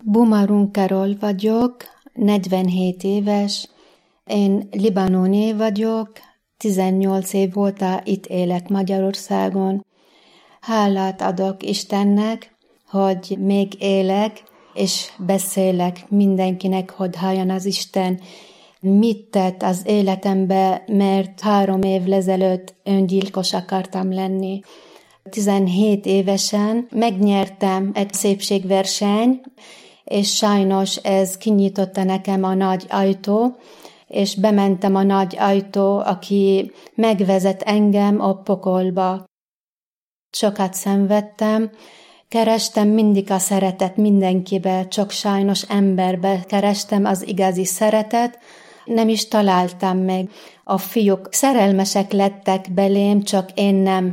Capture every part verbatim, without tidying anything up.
Bumarun Karol vagyok, negyvenhét éves. Én libanoni vagyok, tizennyolc év óta itt élek Magyarországon. Hálát adok Istennek, hogy még élek, és beszélek mindenkinek, hogy halljon az Isten, mit tett az életembe, mert három évvel ezelőtt öngyilkos akartam lenni. tizenhét évesen megnyertem egy szépségverseny, és sajnos ez kinyitotta nekem a nagy ajtó, és bementem a nagy ajtó, aki megvezet engem a pokolba. Sokat szenvedtem, kerestem mindig a szeretet mindenkibe, csak sajnos emberbe kerestem az igazi szeretet, nem is találtam meg. A fiúk szerelmesek lettek belém, csak én nem.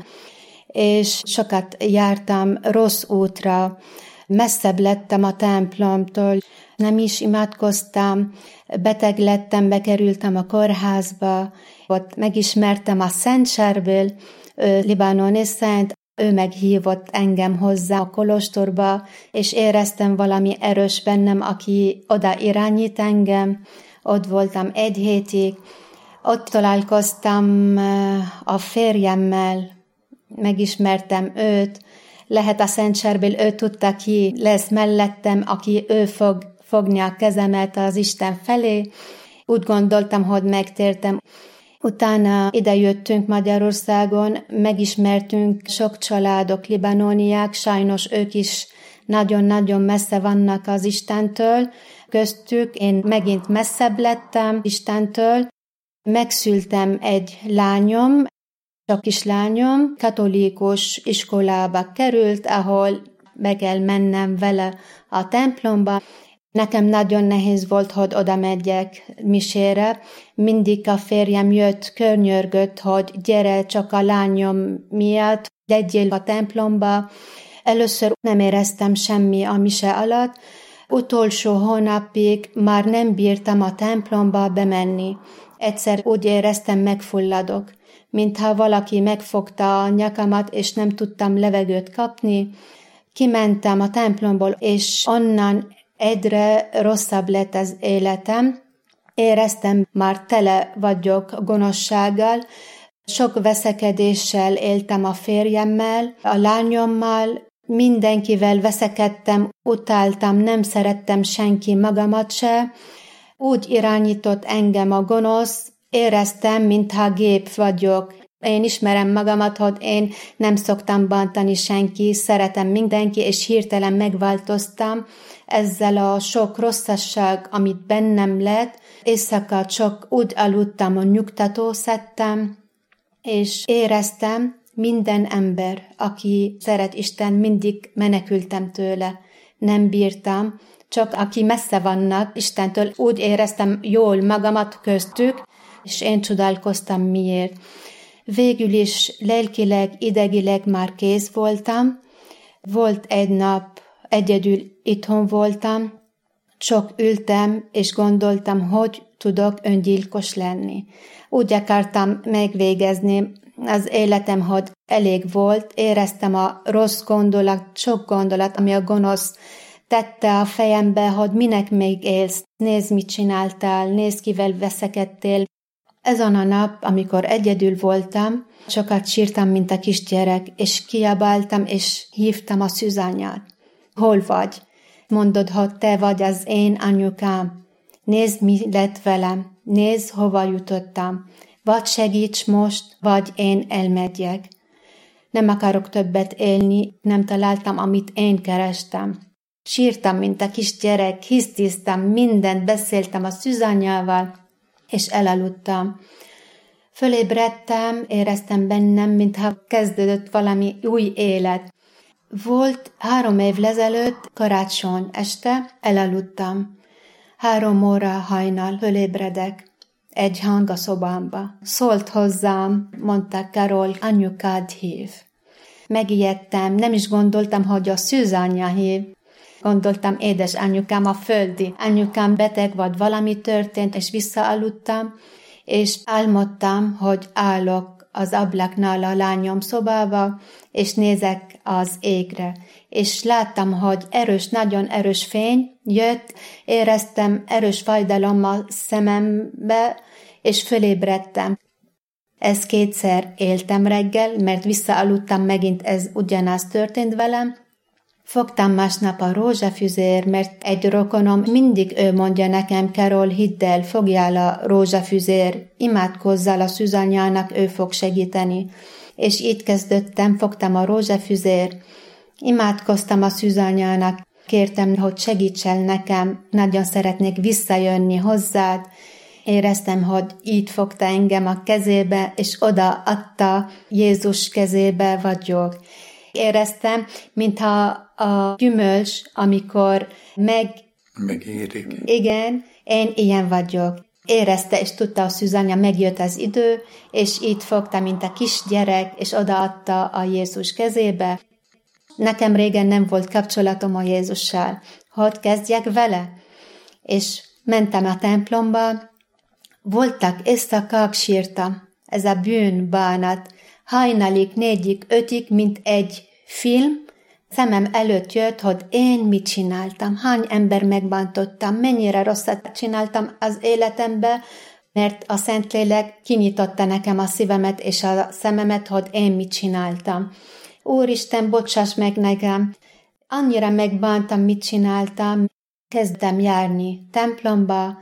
És sokat jártam rossz útra, messzebb lettem a templomtól, nem is imádkoztam, beteg lettem, bekerültem a kórházba, ott megismertem a Szent Sárbel, libanoni szent, ő meghívott engem hozzá a kolostorba, és éreztem valami erős bennem, aki oda irányít engem. Ott voltam egy hétig, ott találkoztam a férjemmel, megismertem őt, lehet a Szent Sárbel, ő tudta, ki lesz mellettem, aki ő fog fogni a kezemet az Isten felé. Úgy gondoltam, hogy megtértem. Utána idejöttünk Magyarországon, megismertünk sok családok, libanoniák, sajnos ők is nagyon-nagyon messze vannak az Istentől. Köztük én megint messzebb lettem Istentől. Megszültem egy lányom, a kislányom katolikus iskolába került, ahol be kell mennem vele a templomba. Nekem nagyon nehéz volt, hogy oda megyek misére. Mindig a férjem jött, környörgött, hogy gyere csak a lányom miatt, gyegyél a templomba. Először nem éreztem semmi a mise alatt. Utolsó hónapig már nem bírtam a templomba bemenni. Egyszer úgy éreztem, megfulladok, mintha valaki megfogta a nyakamat, és nem tudtam levegőt kapni. Kimentem a templomból, és onnan egyre rosszabb lett az életem. Éreztem, már tele vagyok gonoszsággal, sok veszekedéssel éltem a férjemmel, a lányommal, mindenkivel veszekedtem, utáltam, nem szerettem senki, magamat se. Úgy irányított engem a gonosz, éreztem, mintha gép vagyok. Én ismerem magamat, hogy én nem szoktam bántani senki, szeretem mindenki, és hirtelen megváltoztam ezzel a sok rosszasság, amit bennem lett. Éjszaka csak úgy aludtam, hogy nyugtató szedtem, és éreztem, minden ember, aki szeret Isten, mindig menekültem tőle. Nem bírtam, csak aki messze vannak Istentől, úgy éreztem jól magamat köztük, és én csodálkoztam miért. Végül is lelkileg, idegileg már kész voltam. Volt egy nap, egyedül itthon voltam, csak ültem, és gondoltam, hogy tudok öngyilkos lenni. Úgy akartam megvégezni az életem, hogy elég volt, éreztem a rossz gondolat, sok gondolat, ami a gonosz tette a fejembe, hogy minek még élsz, nézd, mit csináltál, nézd, kivel veszekedtél. Ezen a nap, amikor egyedül voltam, sokat sírtam, mint a kisgyerek, és kiabáltam, és hívtam a szűzanyát. Hol vagy? Mondod, hogy te vagy az én anyukám. Nézd, mi lett velem. Nézd, hova jutottam. Vagy segíts most, vagy én elmegyek. Nem akarok többet élni, nem találtam, amit én kerestem. Sírtam, mint a kisgyerek, hisztiztem, mindent beszéltem a szűzanyával, és elaludtam. Fölébredtem, éreztem bennem, mintha kezdődött valami új élet. Volt három évvel ezelőtt, karácsony este, elaludtam. Három óra hajnal fölébredek. Egy hang a szobámba. Szólt hozzám, mondta Karol, anyukád hív. Megijedtem, nem is gondoltam, hogy a szűzanyja hív. Gondoltam, édes anyukám, a földi. Anyukám beteg vagy, valami történt, és visszaaludtam, és álmodtam, hogy állok az ablaknál a lányom szobába, és nézek az égre. És láttam, hogy erős, nagyon erős fény jött, éreztem erős fájdalom a szemembe, és fölébredtem. Ez kétszer éltem reggel, mert visszaaludtam megint, ez ugyanaz történt velem. Fogtam másnap a rózsafüzér, mert egy rokonom mindig ő mondja nekem, Carol, hidd el, fogjál a rózsafüzér, imádkozzál a szűzanyjának, ő fog segíteni. És így kezdődtem, fogtam a rózsafüzér, imádkoztam a szűzanyjának, kértem, hogy segíts el nekem, nagyon szeretnék visszajönni hozzád. Éreztem, hogy így fogta engem a kezébe, és oda adta Jézus kezébe vagyok. Éreztem, mintha a gyümölcs, amikor meg... megérik. Igen, én ilyen vagyok. Érezte, és tudta a szűzanya, megjött az idő, és így fogta, mint a kisgyerek, és odaadta a Jézus kezébe. Nekem régen nem volt kapcsolatom a Jézussal. Hogy kezdjek vele? És mentem a templomba, voltak éjszakák, sírtam. Ez a bűnbánat. Hajnalig, négyig, ötig, mint egy film, szemem előtt jött, hogy én mit csináltam, hány ember megbántottam, mennyire rosszat csináltam az életembe, mert a Szentlélek kinyitotta nekem a szívemet és a szememet, hogy én mit csináltam. Úristen, bocsáss meg nekem, annyira megbántam, mit csináltam, kezdtem járni templomba,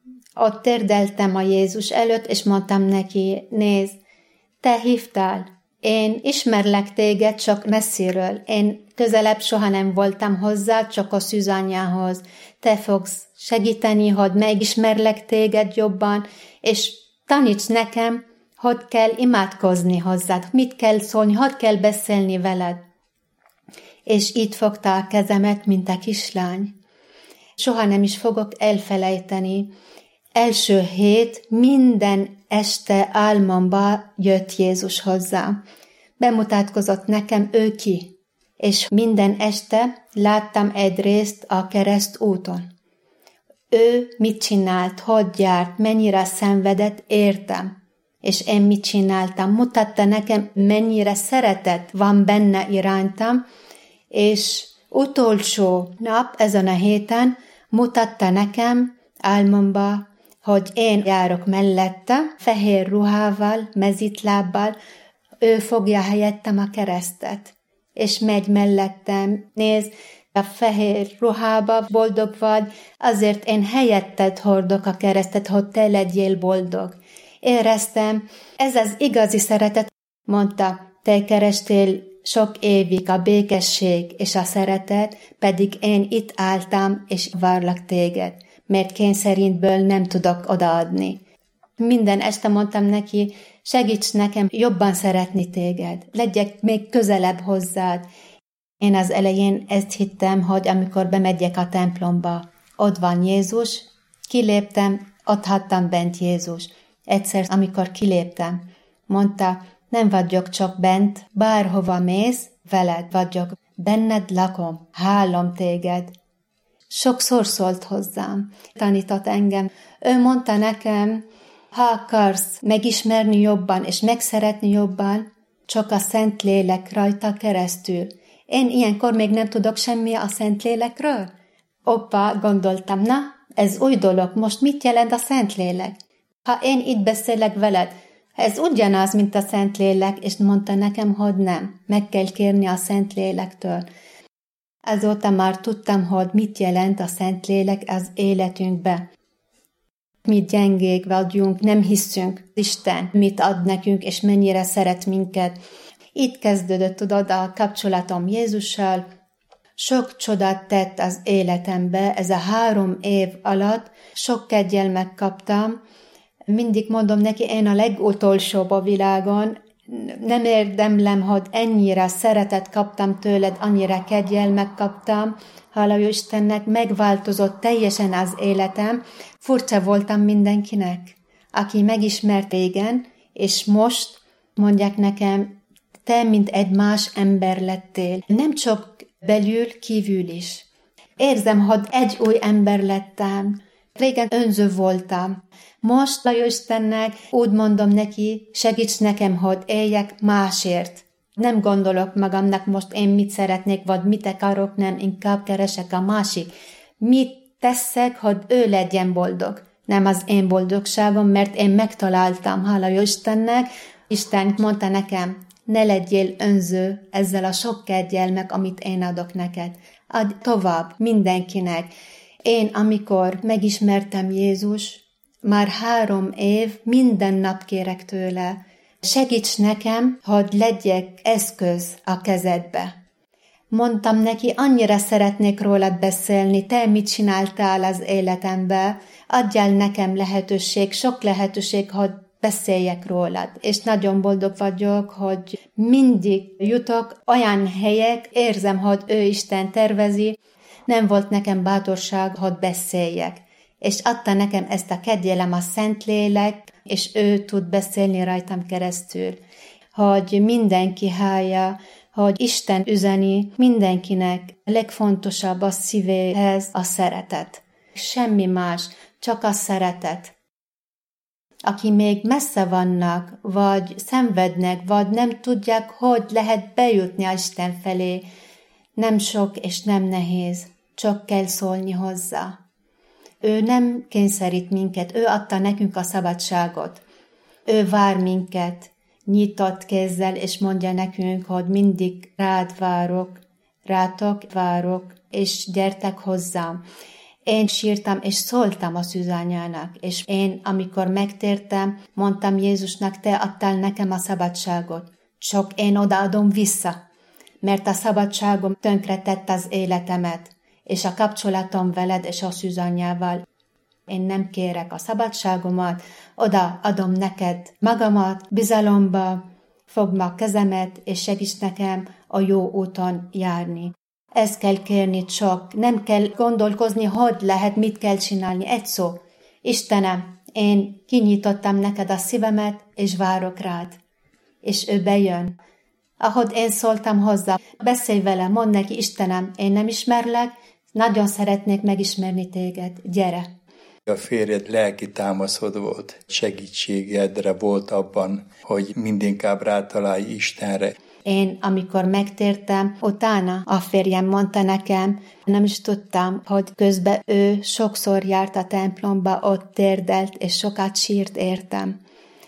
ott térdeltem a Jézus előtt, és mondtam neki, nézd, te hívtál, én ismerlek téged csak messziről, én közelebb soha nem voltam hozzá, csak a szűzanyjához. Te fogsz segíteni, hogy megismerlek téged jobban, és taníts nekem, hogy kell imádkozni hozzád, mit kell szólni, hogy kell beszélni veled. És így fogta a kezemet, mint a kislány. Soha nem is fogok elfelejteni. Első hét minden este álmomba jött Jézus hozzá. Bemutatkozott nekem ő ki, és minden este láttam egy részt a kereszt úton. Ő mit csinált, hogy járt, mennyire szenvedett, értem. És én mit csináltam, mutatta nekem, mennyire szeretet van benne irántam, és utolsó nap ezen a héten mutatta nekem álmomba, hogy én járok mellette, fehér ruhával, mezitlábbal, ő fogja helyettem a keresztet, és megy mellettem, nézd, a fehér ruhába boldog vagy, azért én helyetted hordok a keresztet, hogy te legyél boldog. Éreztem, ez az igazi szeretet, mondta, te kerestél sok évig a békesség és a szeretet, pedig én itt álltam, és várlak téged, mert kényszerintből nem tudok odaadni. Minden este mondtam neki, segíts nekem jobban szeretni téged, legyek még közelebb hozzád. Én az elején ezt hittem, hogy amikor bemegyek a templomba, ott van Jézus, kiléptem, ott hattam bent Jézus. Egyszer, amikor kiléptem, mondta, nem vagyok csak bent, bárhova mész, veled vagyok, benned lakom, hálom téged. Sokszor szólt hozzám, tanított engem. Ő mondta nekem, ha akarsz megismerni jobban és megszeretni jobban, csak a Szentlélek rajta keresztül. Én ilyenkor még nem tudok semmi a Szentlélekről? Oppa, gondoltam, na, ez új dolog, most mit jelent a Szentlélek? Ha én itt beszélek veled, ez ugyanaz, mint a Szentlélek, és mondta nekem, hogy nem, meg kell kérni a Szentlélektől. Azóta már tudtam, hogy mit jelent a Szentlélek az életünkbe. Mi gyengék vagyunk, nem hiszünk, Isten mit ad nekünk, és mennyire szeret minket. Itt kezdődött, tudod, a kapcsolatom Jézussal. Sok csodát tett az életembe, ez a három év alatt sok kegyelmet kaptam. Mindig mondom neki, én a legutolsóbb a világon, nem érdemlem, hogy ennyire szeretet kaptam tőled, annyira kegyelmet kaptam. Hála Istennek, megváltozott teljesen az életem. Furcsa voltam mindenkinek, aki megismert régen, és most mondják nekem, te, mint egy más ember lettél. Nem csak belül, kívül is. Érzem, hogy egy új ember lettem. Régen önző voltam. Most, a Istennek, úgy mondom neki, segíts nekem, hogy éljek másért. Nem gondolok magamnak most én mit szeretnék, vagy mit akarok, nem, inkább keresek a másik. Mit teszek, hogy ő legyen boldog? Nem az én boldogságom, mert én megtaláltam, hála jó Istennek. Isten mondta nekem, ne legyél önző ezzel a sok kegyelmek, amit én adok neked. Add tovább mindenkinek. Én, amikor megismertem Jézus, már három év minden nap kérek tőle, segíts nekem, hogy legyek eszköz a kezedbe. Mondtam neki, annyira szeretnék rólad beszélni, te mit csináltál az életembe, adjál nekem lehetőség, sok lehetőség, hogy beszéljek rólad. És nagyon boldog vagyok, hogy mindig jutok olyan helyek, érzem, hogy ő Isten tervezi, nem volt nekem bátorság, hogy beszéljek. És adta nekem ezt a kegyelem a Szentlélek, és ő tud beszélni rajtam keresztül. Hogy mindenki hallja, hogy Isten üzeni mindenkinek legfontosabb a szívéhez a szeretet. Semmi más, csak a szeretet. Aki még messze vannak, vagy szenvednek, vagy nem tudják, hogy lehet bejutni a Isten felé, nem sok és nem nehéz, csak kell szólni hozzá. Ő nem kényszerít minket, ő adta nekünk a szabadságot. Ő vár minket nyitott kézzel, és mondja nekünk, hogy mindig rád várok, rátok várok, és gyertek hozzám. Én sírtam, és szóltam a szűzanyának, és én, amikor megtértem, mondtam Jézusnak, te adtál nekem a szabadságot, csak én odaadom vissza, mert a szabadságom tönkretett az életemet, és a kapcsolatom veled és a szűzanyával. Én nem kérek a szabadságomat, oda adom neked magamat, bizalomba, fogd a kezemet, és segíts nekem a jó úton járni. Ezt kell kérni csak, nem kell gondolkozni, hogy lehet, mit kell csinálni. Egy szó, Istenem, én kinyitottam neked a szívemet, és várok rád. És ő bejön. Ahogy én szóltam hozzá, beszélj vele, mondd neki, Istenem, én nem ismerlek, nagyon szeretnék megismerni téged, gyere. A férjed lelki támaszod volt, segítségedre volt abban, hogy mindinkább rátalálj Istenre. Én, amikor megtértem, utána a férjem mondta nekem, nem is tudtam, hogy közben ő sokszor járt a templomba, ott térdelt, és sokat sírt értem.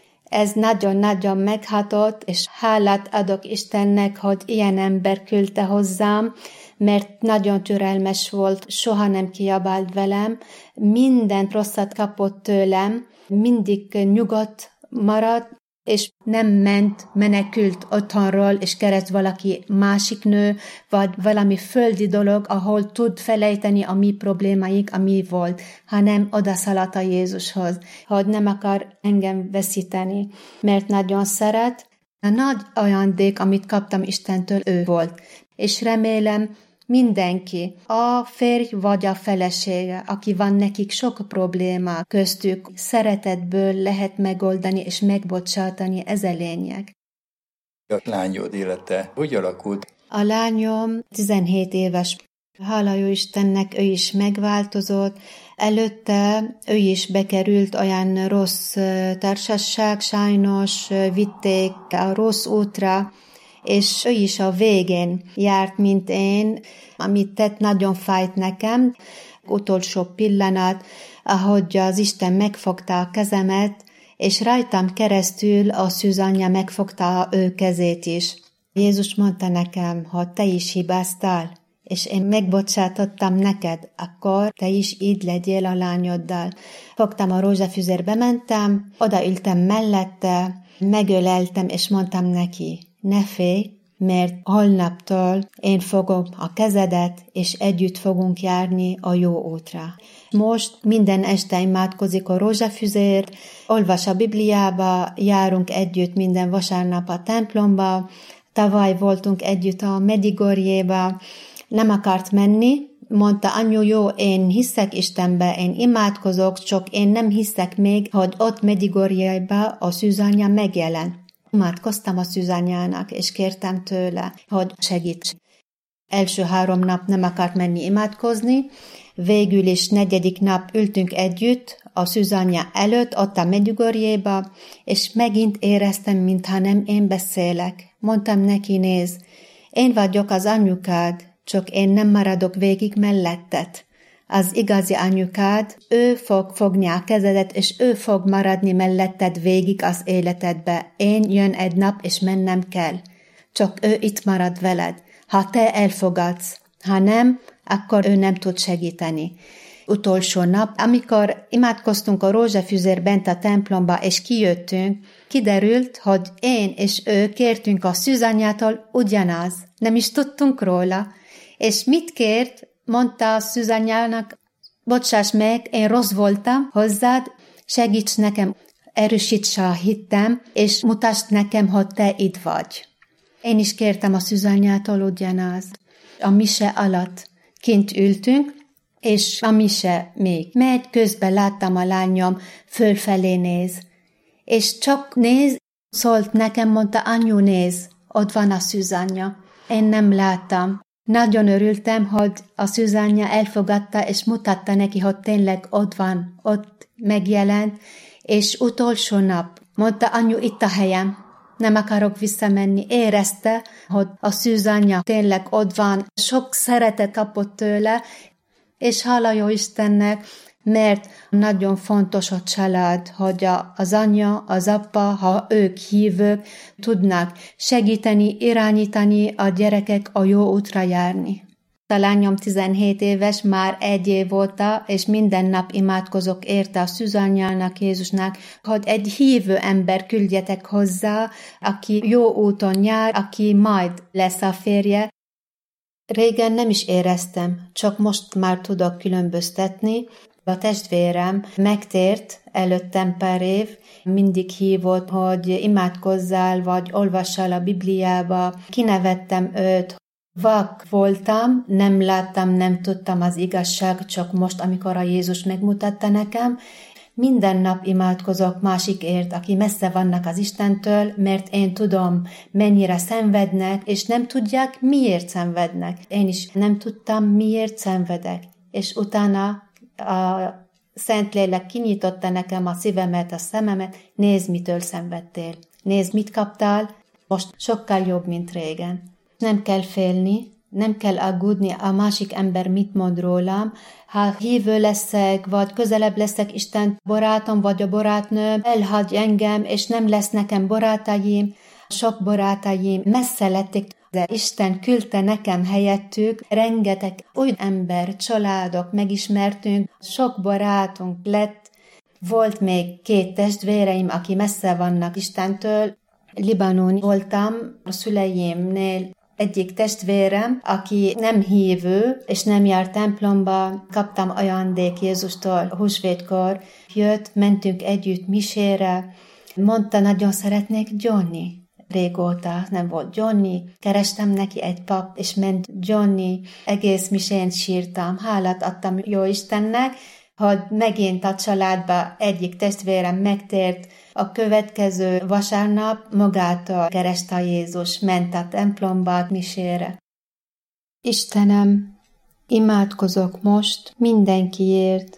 Ez nagyon-nagyon meghatott, és hálát adok Istennek, hogy ilyen ember küldte hozzám, mert nagyon türelmes volt, soha nem kiabált velem, minden rosszat kapott tőlem, mindig nyugodt maradt, és nem ment, menekült otthonról, és kereszt valaki másik nő, vagy valami földi dolog, ahol tud felejteni a mi problémáink, a mi volt, hanem odaszaladt a Jézushoz, hogy nem akar engem veszíteni, mert nagyon szeret. A nagy ajándék, amit kaptam Istentől, ő volt, és remélem, mindenki, a férj vagy a felesége, aki van nekik sok probléma köztük, szeretetből lehet megoldani és megbocsátani, ez a lényeg. A lányod élete hogy alakult? A lányom tizenhét éves. Hála jó Istennek, ő is megváltozott. Előtte ő is bekerült olyan rossz társaság, sajnos vitték a rossz útra, és ő is a végén járt, mint én, amit tett, nagyon fájt nekem. Utolsó pillanat, ahogy az Isten megfogta a kezemet, és rajtam keresztül a szűzanyja megfogta ő kezét is. Jézus mondta nekem, hogy te is hibáztál, és én megbocsátottam neked, akkor te is így legyél a lányoddal. Fogtam a rózsafüzérbe, mentem, odaültem mellette, megöleltem, és mondtam neki, ne félj, mert holnaptól én fogom a kezedet, és együtt fogunk járni a jó útra. Most minden este imádkozik a rózsafüzér, olvas a Bibliába, járunk együtt minden vasárnap a templomba, tavaly voltunk együtt a Medigorjéba, nem akart menni, mondta, anyu, jó, én hiszek Istenbe, én imádkozok, csak én nem hiszek még, hogy ott Medigorjéba a szűzanya megjelen. Imádkoztam a szűzanyának, és kértem tőle, hogy segíts. Első három nap nem akart menni imádkozni, Végül is negyedik nap ültünk együtt a Szűzanyja előtt, ott a Medjugorjéba, és megint éreztem, mintha nem én beszélek. Mondtam neki, néz, én vagyok az anyukád, csak én nem maradok végig melletted. Az igazi anyukád, ő fog fogni a kezedet, és ő fog maradni melletted végig az életedbe. Én jön egy nap, és mennem kell. Csak ő itt marad veled. Ha te elfogadsz, ha nem, akkor ő nem tud segíteni. Utolsó nap, amikor imádkoztunk a rózsafüzér bent a templomba, és kijöttünk, kiderült, hogy én és ő kértünk a Szűzanyjától ugyanaz. Nem is tudtunk róla. És mit kért? Mondta a Szűzanyjának, bocsáss meg, én rossz voltam hozzád, segíts nekem, erősíts a hittem, és mutasd nekem, hogy te itt vagy. Én is kértem a Szűzanyjától ugyanaz. A mise alatt kint ültünk, és a mise még megy, közben láttam a lányom, fölfelé néz. És csak néz, szólt nekem, mondta, anyu, néz, ott van a Szűzanyja. Én nem láttam. Nagyon örültem, hogy a Szűzanyja elfogadta, és mutatta neki, hogy tényleg ott van, ott megjelent, és utolsó nap mondta, anyu, itt a helyem, nem akarok visszamenni. Érezte, hogy a Szűzanyja tényleg ott van, sok szeretet kapott tőle, és hála jó Istennek, mert nagyon fontos a család, hogy az anya, az apa, ha ők hívők, tudnak segíteni, irányítani a gyerekek a jó útra járni. A lányom tizenhét éves, már egy év óta, és minden nap imádkozok érte a Szűzanyjának, Jézusnak, hogy egy hívő ember küldjetek hozzá, aki jó úton jár, aki majd lesz a férje. Régen nem is éreztem, csak most már tudok különböztetni. A testvérem megtért előttem pár év, mindig hívott, hogy imádkozzál, vagy olvassál a Bibliába. Kinevettem őt. Vak voltam, nem láttam, nem tudtam az igazság, csak most, amikor a Jézus megmutatta nekem. Minden nap imádkozok másikért, aki messze vannak az Istentől, mert én tudom, mennyire szenvednek, és nem tudják, miért szenvednek. Én is nem tudtam, miért szenvedek. És utána a Szentlélek kinyitotta nekem a szívemet, a szememet, nézd, mitől szenvedtél. Nézd, mit kaptál, most sokkal jobb, mint régen. Nem kell félni, nem kell aggódni, a másik ember mit mond rólam. Ha hívő leszek, vagy közelebb leszek Isten barátom, vagy a barátnőm, elhagy engem, és nem lesz nekem barátaim, sok barátaim messze lettek, de Isten küldte nekem helyettük, rengeteg új ember, családok megismertünk, sok barátunk lett. Volt még két testvéreim, aki messze vannak Istentől. Libanon voltam, a szüleimnél egyik testvérem, aki nem hívő, és nem jár templomba, kaptam ajándék Jézustól húsvétkor, jött, mentünk együtt misére, mondta, nagyon szeretnék Johnny. Régóta nem volt Johnny, kerestem neki egy pap, és ment Johnny, egész misén sírtam, hálát adtam jó Istennek, hogy megint a családba egyik testvérem megtért, a következő vasárnap magától kereste a Jézus, ment a templomba, misére. Istenem, imádkozok most mindenkiért,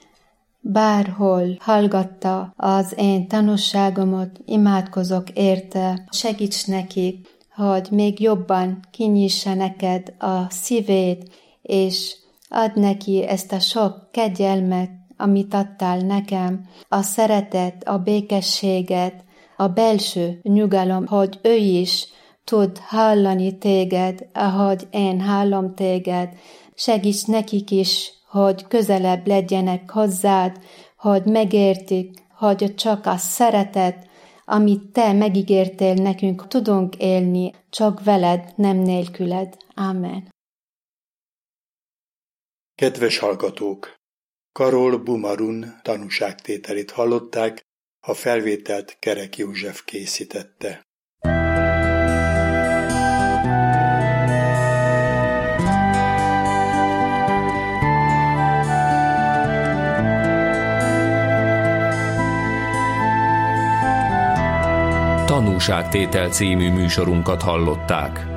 bárhol hallgatta az én tanúságomat, imádkozok érte, segíts neki, hogy még jobban kinyissa neked a szívét, és add neki ezt a sok kegyelmet, amit adtál nekem, a szeretet, a békességet, a belső nyugalom, hogy ő is tud hallani téged, ahogy én hallom téged. Segíts nekik is, hogy közelebb legyenek hozzád, hogy megértik, hogy csak a szeretet, amit te megígértél nekünk, tudunk élni, csak veled, nem nélküled. Amen. Kedves hallgatók! Karol Bumarun tanúságtételét hallották, a felvételt Kerek József készítette. Tanúságtétel című műsorunkat hallották.